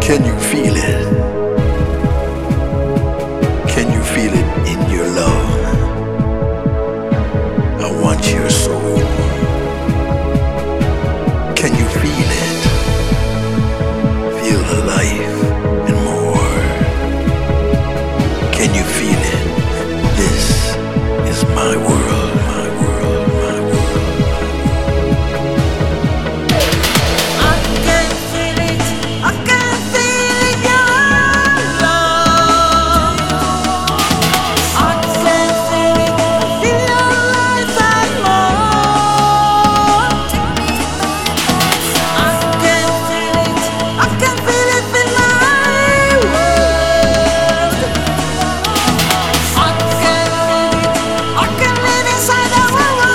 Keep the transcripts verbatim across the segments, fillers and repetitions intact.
Can you feel it? Can you feel it in your love? I want your soul. Can you feel it? Feel the life and more. Can you feel it? This is my world, my world, my world. I can feel it, I can feel it, your love. I can feel it, feel your life and more. I can feel it, I can feel it in my world. I can feel it, I can live inside our world.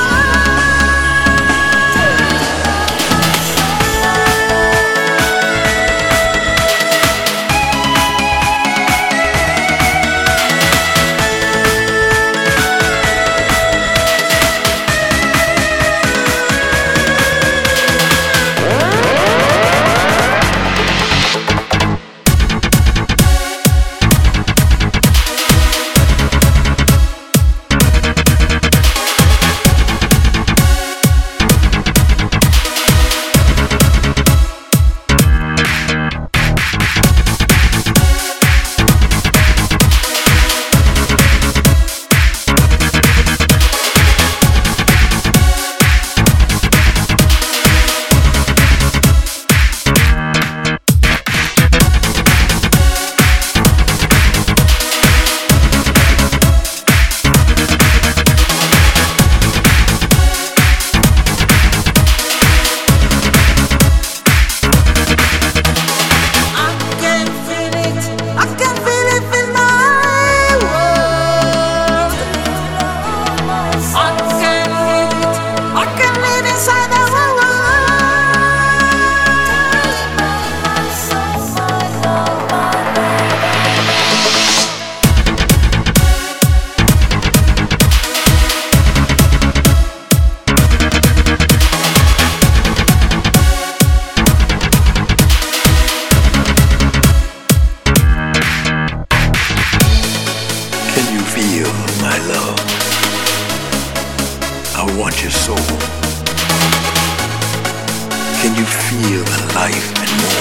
I can feel it, I can feel it in my world. I can feel it, I can live inside our Can you feel my love? I want your soul. Can you feel the life and more?